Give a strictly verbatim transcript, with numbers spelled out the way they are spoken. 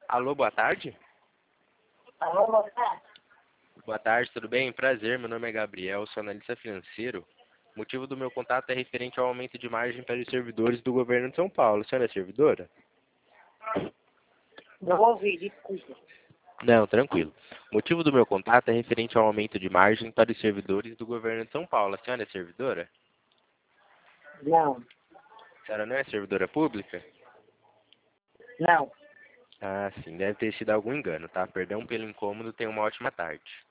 Alô, boa tarde? Alô, boa tarde. Boa tarde, tudo bem? Prazer, meu nome é Gabriel, sou analista financeiro. O motivo do meu contato é referente ao aumento de margem para os servidores do governo de São Paulo. A senhora é servidora? Não ouvi, desculpa. Não, tranquilo. O motivo do meu contato é referente ao aumento de margem para os servidores do governo de São Paulo. A senhora é servidora? Não, A senhora não é servidora pública? não. Ah, sim, deve ter sido algum engano, tá? Perdão pelo incômodo, tenha uma ótima tarde.